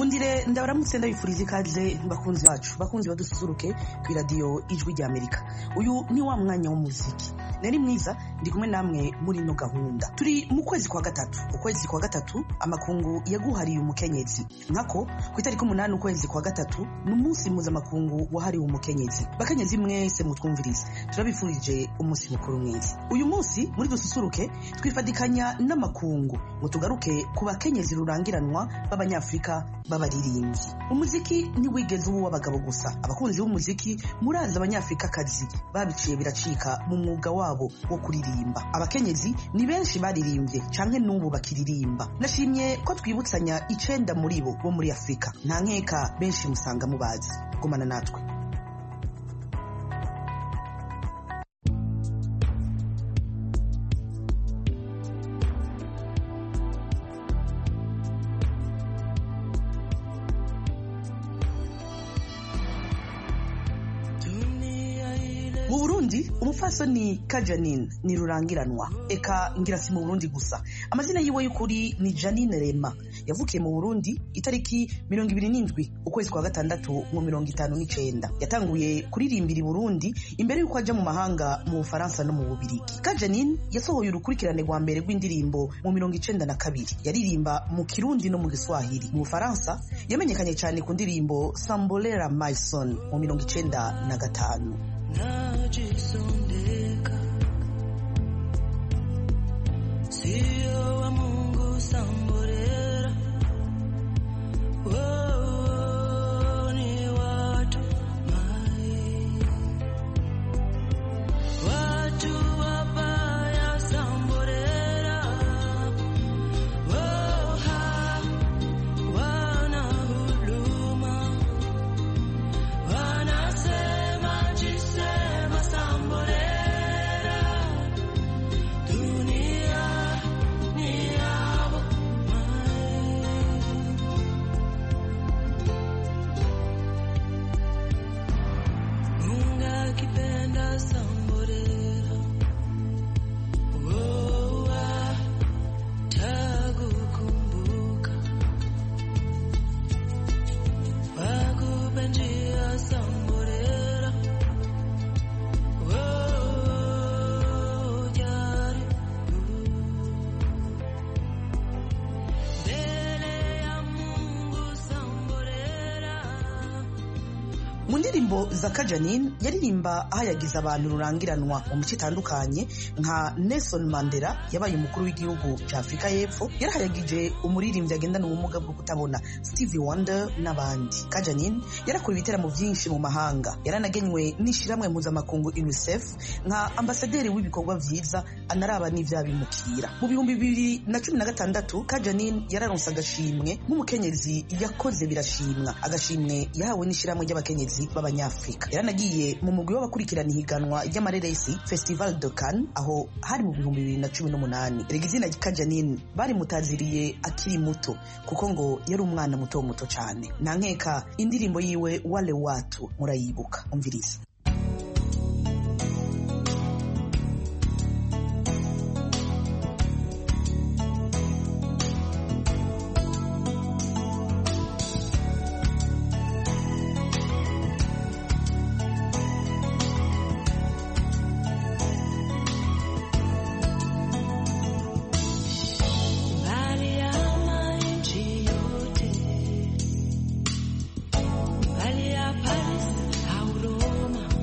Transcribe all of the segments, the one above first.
Nkundire ndabaramutse ndabifuriza ikaze bakunzi bacu bakunzi badususuruke ku radio Ijwi rya Amerika. Uyu ni wa mwanya w'umuziki. Nari mwiza ndi kumwe namwe muri no gahunda. Turi mu kwezi kwa gatatu. Ukwezi kwa gatatu amakungu yaguhariye umukenyezi. Nkako ku itariki 8 ukwezi kwa gatatu n'umunsi mpuzamakungu wahariwe umukenyezi. Bakenyezi mwese mutwumviriza. Turabifurije umunsi mukuru mwiza. Uyu munsi muri dususuruke twifadikanya n'amakungu ngo tugaruke ku bakenyezi rurangiranwa b'abanyafrika b'abaririmbyi. Umuziki ni wigeze w'abagabo gusa. Abakunzi b'umuziki muraza abanyafrika kazi babiciye biracika mu mwuga wabo wo kuririmba. Abakenyezi ni benshi baririmbye canke n'ubu bakiririmba. Nashimye ko twibutsanya 9 muri bo muri Afrika. Nta nkeka benshi musanga mubazi. Gumana natwe. Mu Burundi umufasoni Ka Janine ni rurangiranwa. Eka ngira si mu Burundi gusa. Amazina yiwe y'ukuri ni Janine Rema. Yavukiye mu Burundi itariki 27 ukwezi kwa gatandatu mu 59. Yatanguye kuririmbira i Burundi imbere yuko aja mu mahanga mu Faransa no mu Bubirigi. Ka Janine yasohoye urukurikirane rwa mbere rw'indirimbo mu 92. Yaririmba mu Kirundi no mu Giswahili. Mu Faransa yamenyekanye cyane ku ndirimbo Sambolera My Son mu 95. Najisondeka sio wa Mungu samborera ni watu mai watu wabaya samborera wana huluma wanasema jisema samborera dunia ni yabo Munga kipenda samborera tagukumbuka wakupenjia samborera jari mbele ya Mungu samborera. Mu ndirimbo za Ka Janine yaririmba ahayagiza abantu rurangiranwa mu mico itandukanye nka Nelson Mandela yabaye umukuru w'igihugu cya Afrika y'Epfo. Yarahayagije umuririmbyi agendana ubumuga bwo kutabona Stevie Wonder n'abandi. Ka Janine yarakora ibiteramo byinshi mu mahanga. Yaranagenywe n'ishiramwe mpuzamakungu UNICEF nka ambasaderi w'ibikorwa vyiza anaraba n'ivyabimukira. Mu 2016 Ka Janine yararonse agashimwe nk'umukenyezi yakoze birashimwa. Agashimwe yahawe n'ishiramwe ry'abakenyezi b'abanyafrika. Yaranagiye mu mugwi w'abakurikirana ihiganwa ry'amareresi Festival de Cannes aho hari mu 2018. Regizina Ka Janine bari mutaziriye akiri muto kuko ngo yari umwana muto cyane. Nta nkeka indirimbo yiwe Wale Watu murayibuka. Umviriza. Paris, Roma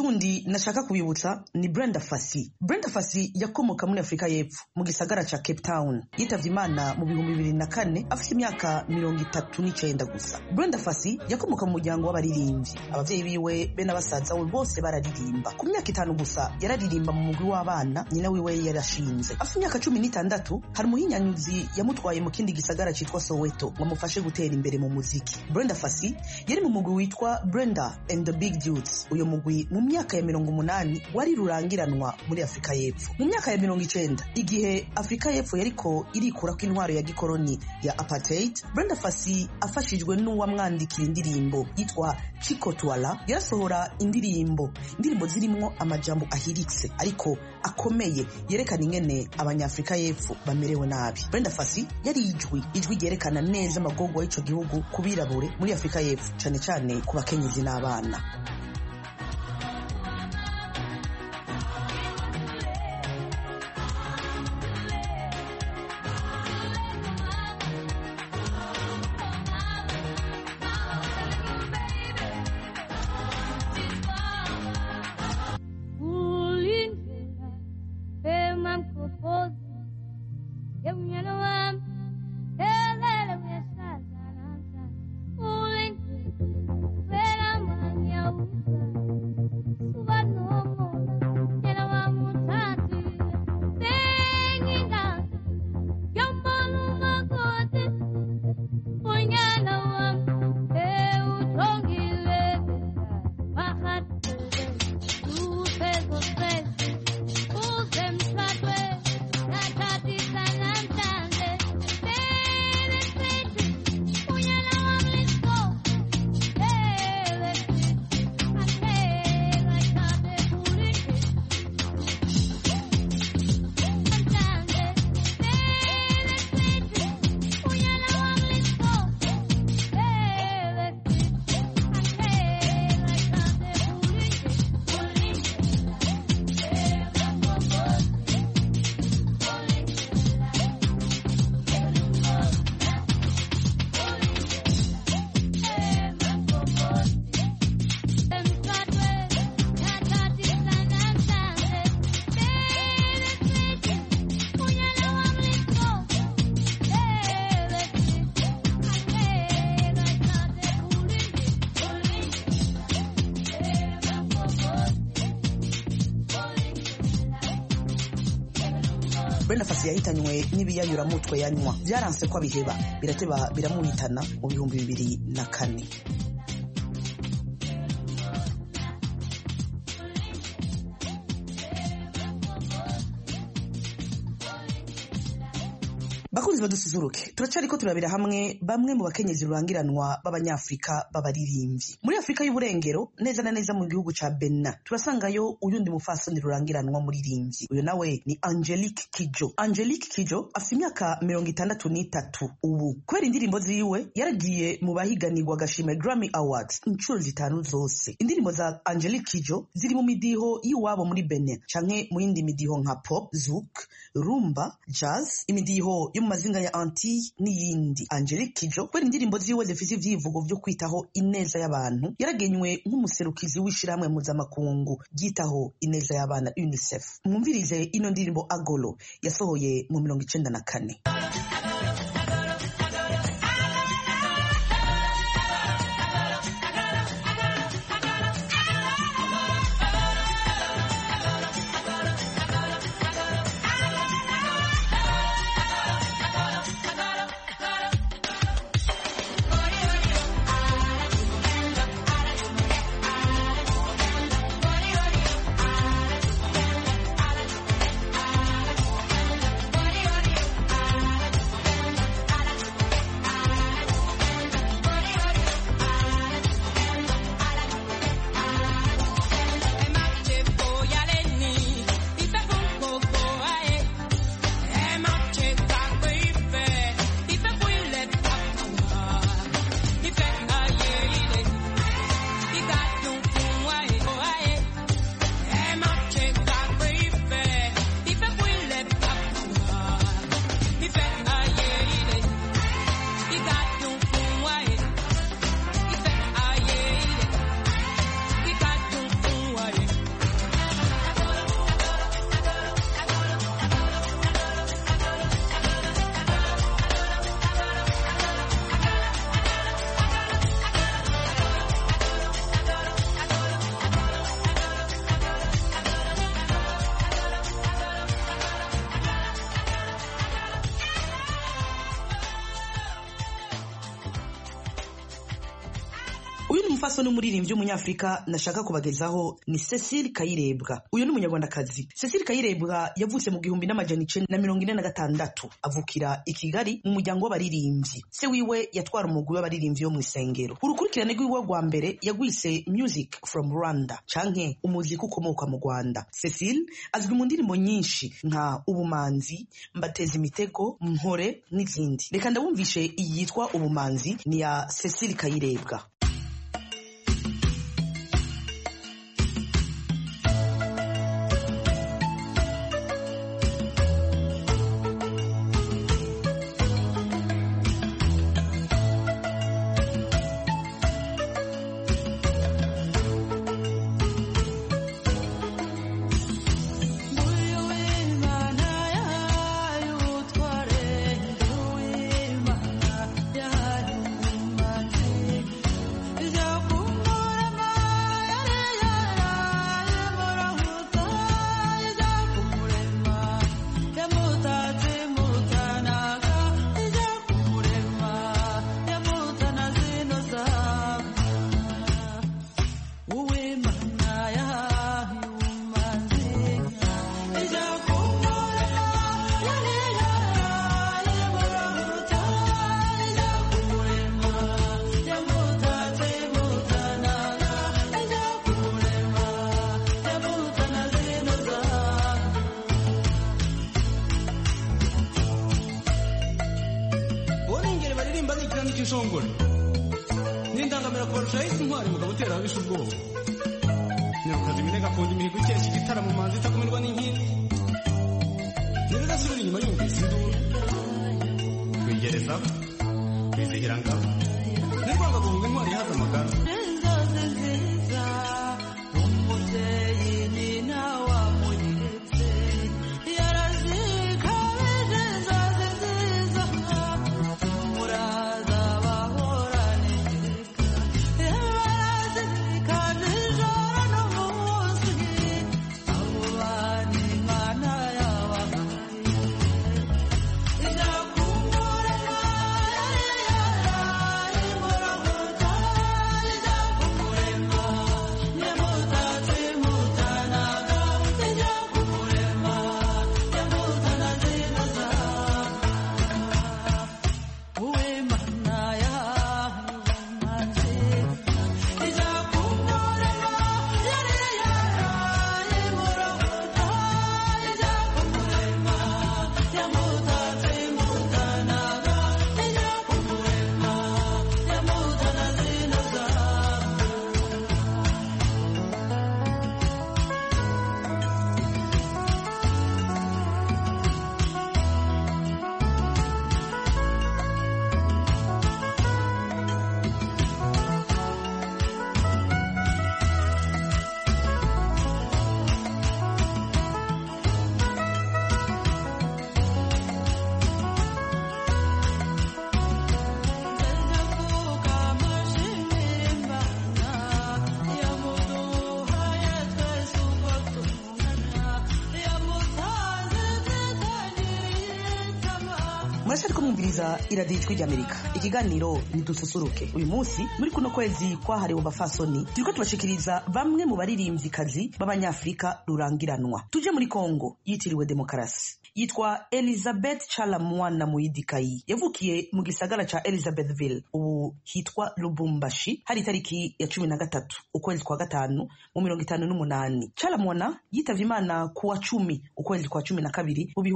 wundi nashaka kubibutsa ni Brenda Fassie. Brenda Fassie yakomoka muri Afrika y'Epfo mu gisagara ca Cape Town. Yitavye Imana mu 2004 afite imyaka 39 gusa. Brenda Fassie yakomoka mu muryango w'abaririmbyi. Abavyeyi biwe be n'abasaza we bose bararirimba. Ku myaka 5 gusa yararirimba mu mugwi w'abana nyina wiwe yarashinze. Afite imyaka 16 hari umuhinyanyuzi yamutwaye mu kindi gisagara citwa Soweto ngo amufashe gutera imbere mu muziki. Brenda Fassie yari mu mugwi witwa Brenda and the Big Dudes. Uyo mugwi mu myaka ya 80 wari rurangiranwa muri Afrika y'Epfo. Mu myaka ya 90 igihe Afrika y'Epfo yariko irikura ko intwaro ya gikoroni ya apartheid, Brenda Fassie afashijwe n'uwamwandikira indirimbo yitwa Chiko Twala yarasohora indirimbo zirimwo amajambo ahiritse ariko akomeye yerekana ingene abanyafrika y'Epfo bamerewe nabi. Brenda Fassie yari ijwi ryerekana neza amagorwa y'ico gihugu kubirabure muri Afrika y'Epfo, cane cane ku bakenyezi n'abana. Brenda Fassie yahitanywe n'ibiyayuramutwe yanywa byaranse ko abiheba birateba biramuhitana mu 2004. Bakunzi badusuzuruke, turacariko turabira hamwe bamwe mu bakenyezi rurangiranwa b'abanyafrika b'abaririmbyi. Muri Afrika y'Uburengero neza na neza mu gihugu ca Benin turasangayo uyundi mufasoni rurangiranwa muririmbyi. Uyo nawe ni Angelique Kidjo. Angelique Kidjo afite imyaka 63 ubu. Kwera indirimbo ziwe yaragiye mu bahiganirwa agashimwe Grammy Awards inshuro 5 zose. Indirimbo za Angelique Kidjo ziri mu midiho y'iwabo muri Benin canke mu yindi midiho nka pop, zouk, rumba, jazz, imidiho yo mu mazinga ya Antilles n'iyindi. Angelique Kidjo kwera indirimbo ziwe zifise ivyivugo vyo kwitaho ineza y'abantu yaragenywe nk'umuserukizi w'ishirahamwe mpuzamakungu ryitaho ineza y'abana UNICEF. Mwumvirize ino ndirimbo Agolo yasohoye mu 1994. uyu ni umufasoni w'umuririmbyi w'umunyafrika nashaka kubagezaho ni Cecile Kayirebwa. Uyu ni umunyarwandakazi. Cecile Kayirebwa yavutse mu 1946 avukira i Kigali mu muryango w'abaririmbyi. Se wiwe yatwara umugwi w'abaririmbyi wo mu isengero. Urukurikirane rw'iwe rwa mbere yagwise Music from Rwanda canke umuziki ukomoka mu Rwanda. Cecile azwi mu ndirimbo nyinshi nka Ubumanzi, Mbateza imitego, Mpore n'izindi. Reka ndabumvishe iyi yitwa Ubumanzi ni ya Cecile Kayirebwa. Shongore nindangamira kurusha isi ntwari mugabo utera abisha ubwoba nirukaza iminega akunda imihigo ikesha igitaramo manzi itakumirwa n'inkindi nirega asubira inyuma yumvise induru kwigerezaho kwizihira ngabo nirwanga guhunga intwari ihaza amagara Murashaka kumviriza iradiyo ijwi ry'Amerika. Ikiganiro nidususuruke. Uyu munsi muri kuno kwezi kwahariwe abafasoni turiko tubashikiriza bamwe mu baririmvyikazi b'abanyafrika rurangiranwa. Tuje muri Kongo yitiriwe demokarasi. Yitwa Elizabeth Chalamwana Muidikayi. Yavukiye mu gisagara ca Elizabethville ubu hitwa Lubumbashi hari tariki ya 13 ukwezi kwa gatanu mu 1958. Chalamwana yitavye Imana ku wa 10 ukwezi kwa 12 mu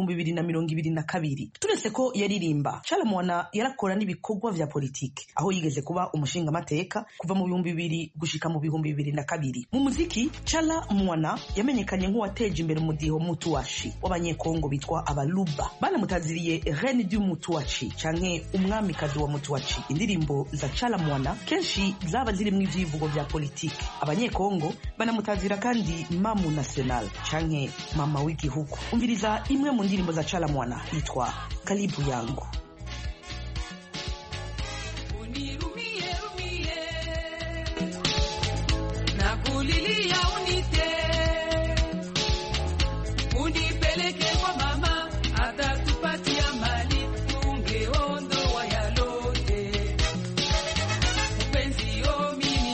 2022. Turetse ko yaririmba, Chalamwana yarakora n'ibikorwa vya politiki aho yigeze kuba umushinga amateka kuva mu 2000 gushika mu 2022. Mu muziki Chalamwana yamenyekanye nk'uwateje imbere umudiho mutuwashi w'abanyekongo bitwa abaluba. Banamutaziriye Reine du Mutuwachi canke umwamikazi wa Mutuwachi. Indirimbo za Chalamwana kenshi zaba zirimwo ivyivugo vya politiki. Abanyekongo banamutazira kandi Mamu National canke mama w'igihugu. Umviriza imwe mu ndirimbo za Chalamwana yitwa Karibu yangu. Unirumie rumie na kulilia unite unipeleke kwa mama atatupatia mali tungeondoa yalote mpenzi yo mimi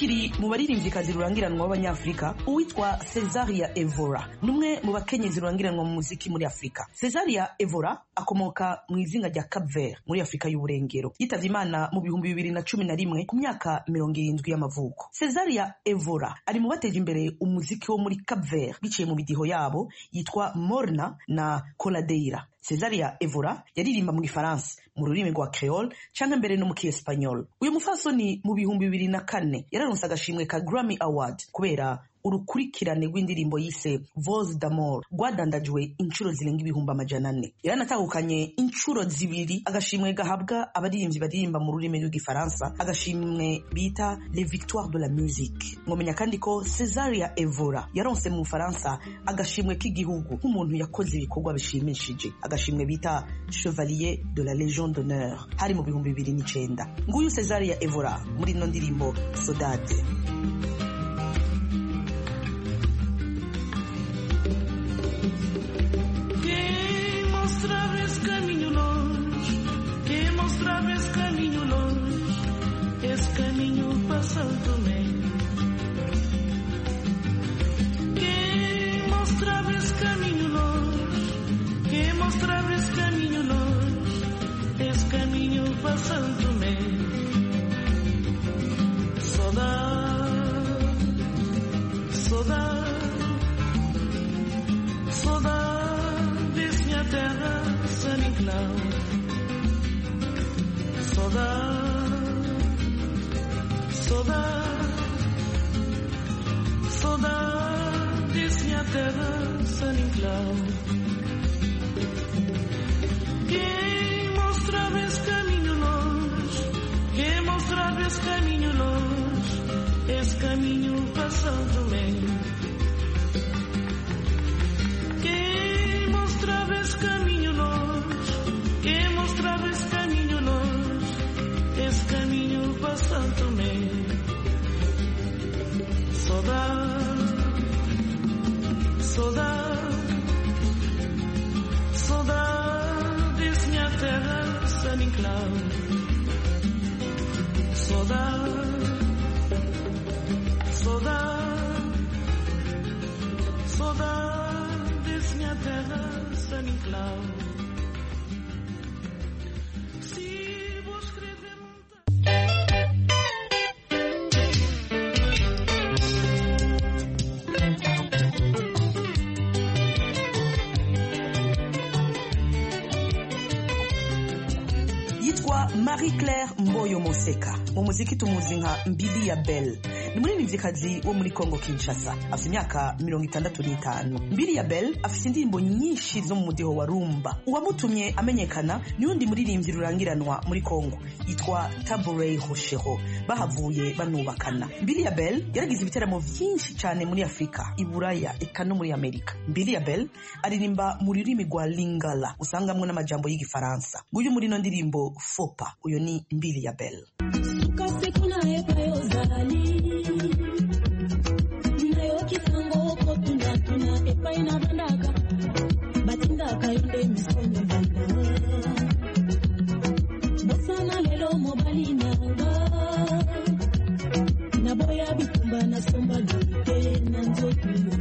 tukiri mu baririmvyikazi rurangiranwa b'abanyafrika, uwitwa Cesaria Evora numwe mu bakenyezi rurangiranwa mu muziki muri Afrika. Cesaria Evora akomoka mu izinga rya Cap Vert muri Afrika y'uburengero. Yitavye Imana mu 2011 ku myaka 70 y'amavuko. Cesaria Evora ari mu bateje imbere umuziki wo muri Cap Vert biciye mu midiho yabo yitwa Morna na Coladeira. Cesaria Evora yaririmba mu Gifaransa, mu rurimi rwa Creole canke mbere no mu Kiespanyol. Uyu mufasoni mu 2004 yararonse agashimwe ka Grammy Award kubera urukurikirane rw'indirimbo yise Voz d'Amour rwadandajwe inshuro zirenga 400. Yaranatahukanye inshuro zibiri agashimwe gahabwa abaririmbyi baririmba mu rurimi rw'igifaransa, agashimwe bita Les Victoires de la Musique. Mwomenya kandi ko Cesaria Evora yaronse mu Faransa agashimwe k'igihugu nk'umuntu yakoze ibikorwa bishimishije, agashimwe bita Chevalier de la Légion d'Honneur hari mu 2009. Nguyu Cesaria Evora muri no ndirimbo Saudade. Mostrava esse caminho longe, quem mostrava esse caminho longe, esse caminho passando-me. Quem mostrava esse caminho longe, quem mostrava esse caminho longe, esse caminho passando-me. Saudade, saudade, saudade. Minha terra, Saniclau. Saudade, saudade, saudade desse minha terra, Saniclau. Quem mostrava esse caminho longe, quem mostrava esse caminho longe, esse caminho passando-me. Mostrava esse caminho longe, quem mostrava esse caminho longe, esse caminho passando-me. Saudade, saudade, saudade desse minha terra, Saniclau. Saudade, saudade, saudade desse minha terra. Se vou escrever yitwa Marie-Claire Mboyo Moseka, mu muziki tumuzi nka Mbili ya Belle. Ni muririmvyikazi wo muri Kongo Kinshasa, afite imyaka 65. Mbili ya Belle afite indirimbo nyinshi zo mu mudiho wa rumba. Uwamutumye amenyekana ni undi muririmvyi rurangiranwa muri Kongo yitwa Tabouret Rochero, bahavuye banubakana. Mbili ya Belle yaragize ibiteramo vyinshi cyane muri Afrika, Iburaya eka no muri Amerika. Mbili ya Belle aririmba mu rurimi rwa Lingala usangamwe n'amajambo y'Igifaransa. Uyu muri no ndirimbo Fopa, uyo ni Mbili ya Belle. Paina bandaka batinda kayonde misonde basana lelo mobali na boya bikumba na somba lute na nzoto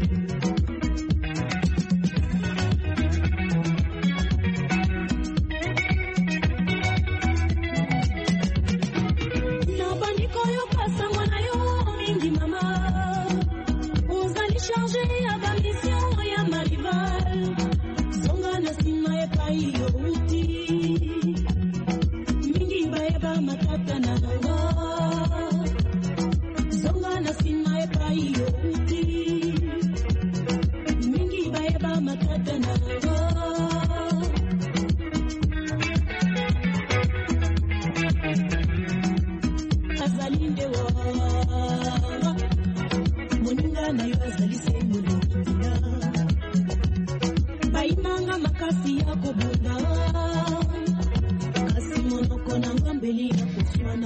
na bandiko yo pasa mwana yo mingi mama uzali changer ya bamisio Marival, songa na sima epa iyo uti mingi baeba matata na nanga songa na sima epa iyo uti mingi baeba matata na nanga azalinde wa moninga na yo azali semulu Bainanga makasi ya kubunda kasi monoko na ngambeli ya kuswana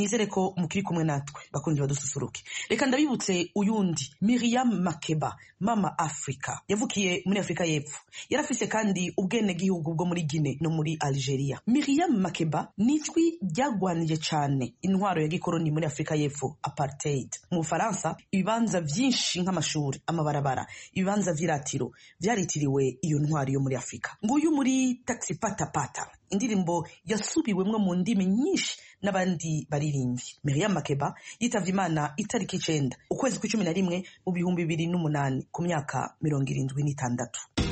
nizere ko mukiri kumwe natwe bakunzi badususuruke. Reka ndabibutse uyundi Miriam Makeba, Mama Africa, yavukiye muri Afrika y'Epfo, yarafise kandi ubwene gihugu bwo muri Guinea no muri Algeria. Miriam Makeba nijwi ryagwanije cyane intwaro ya gikoroni muri Afrika y'Epfo, apartheid. Mu Faransa ibibanza byinshi nk'amashuri, amabarabara, ibibanza vy'iratiro vyaritiriwe iyo ntwaro yo muri Afrika. Nguyu muri Taxi Pata Pata, indirimbo yasubiwemwo mu ndimi nyinshi n'abandi baririmbyi. Miriam Makeba yitavye Imana itariki 9 ukwezi kwa 11 mu 2008 ku myaka 76.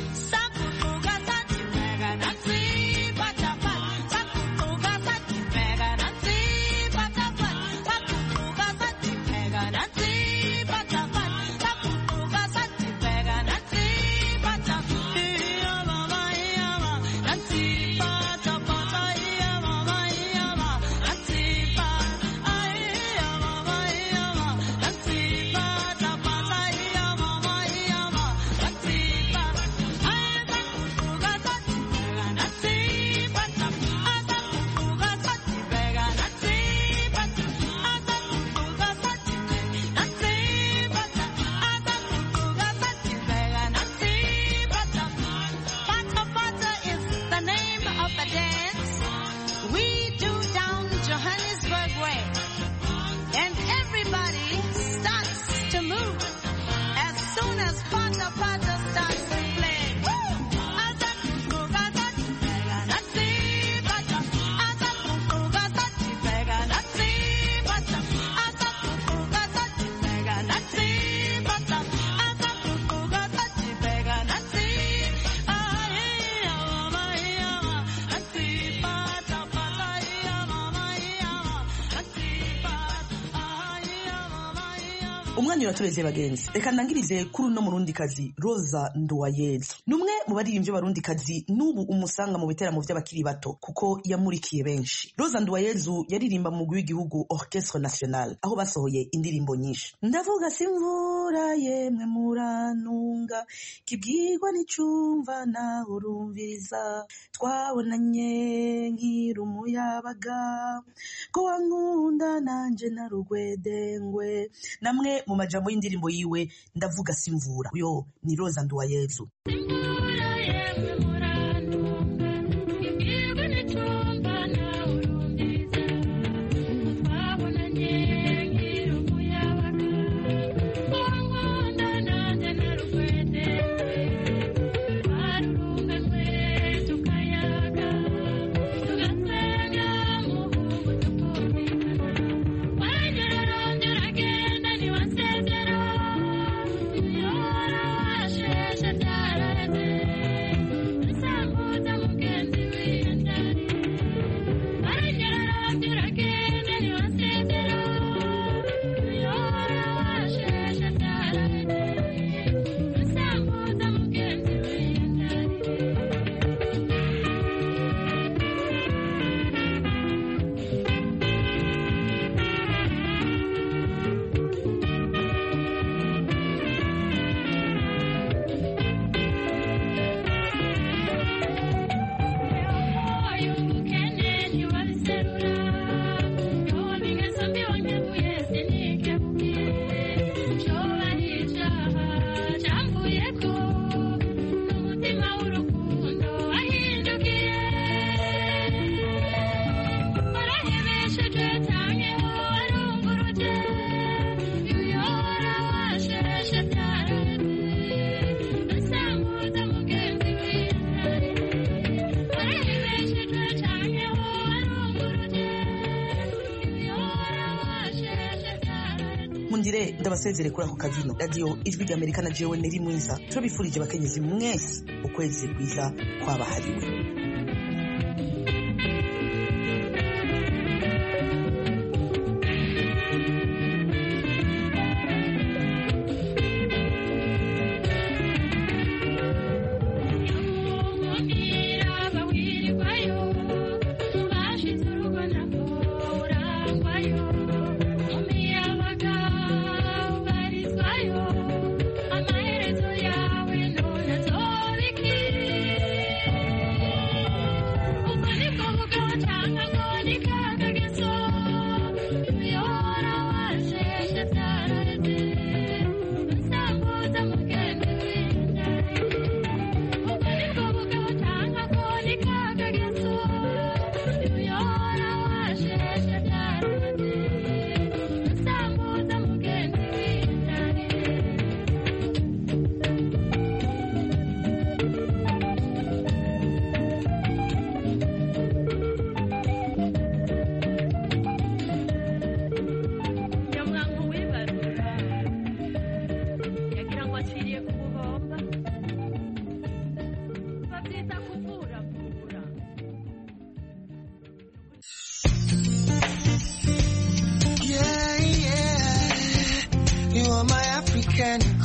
Umwanya uratureze bagenzi, reka ndangirize kuri uno murundikazi Rosa Nduwayezu. Numwe mu baririmbyi b'abarundikazi n'ubu umusanga mu biteramo by'abakiri bato kuko yamurikiye benshi. Rosa Nduwayezu yaririmba mu mugwi w'igihugu Orchestre National aho basohoye indirimbo nyinshi. Ndavuga simvura yemwe murantunga, kibwirwa n'icumva na urumviriza, twabonanye nkiri umuyabaga, ko wankunda nanje narugwedengwe. Namwe mu majambo y'indirimbo yiwe Ndavuga simvura, uyo ni Rosa Nduwayezu. Mundire ndabasezere kuri ako kavino. Radio Ijwi ry'Amerika na jewe Neri Mwiza turabifurije abakenyezi mwese ukwezi kwiza kwabahariwe. candy.